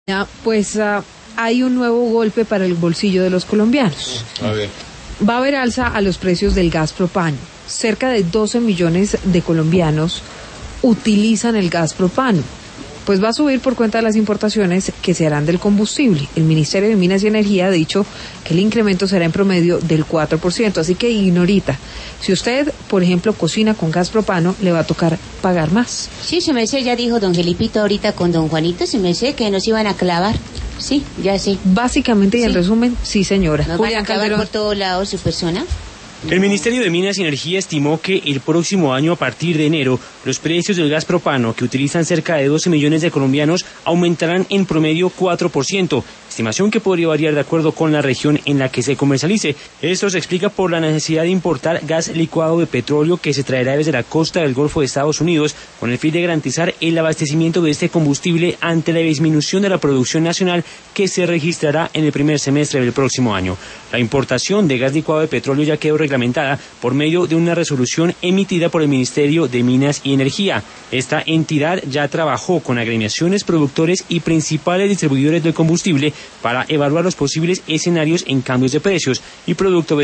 Pues hay un nuevo golpe para el bolsillo de los colombianos. A ver. Va a haber alza a los precios del gas propano. Cerca de 12 millones de colombianos utilizan el gas propano. Pues va a subir por cuenta de las importaciones que se harán del combustible. El Ministerio de Minas y Energía ha dicho que el incremento será en promedio del 4%. Así que, ignorita, si usted, por ejemplo, cocina con gas propano, le va a tocar pagar más. Sí, se me sé, ya dijo don Felipito ahorita con don Juanito, se me sé que nos iban a clavar. Sí, ya sé. Básicamente y en Sí. resumen, sí, señora. Nos van a clavar por todos lados su persona. El Ministerio de Minas y Energía estimó que el próximo año, a partir de enero, los precios del gas propano, que utilizan cerca de 12 millones de colombianos, aumentarán en promedio 4%, estimación que podría variar de acuerdo con la región en la que se comercialice. Esto se explica por la necesidad de importar gas licuado de petróleo que se traerá desde la costa del Golfo de Estados Unidos, con el fin de garantizar el abastecimiento de este combustible ante la disminución de la producción nacional que se registrará en el primer semestre del próximo año. La importación de gas licuado de petróleo ya quedó reglamentada por medio de una resolución emitida por el Ministerio de Minas y Energía. Esta entidad ya trabajó con agremiaciones, productores y principales distribuidores del combustible para evaluar los posibles escenarios en cambios de precios y producto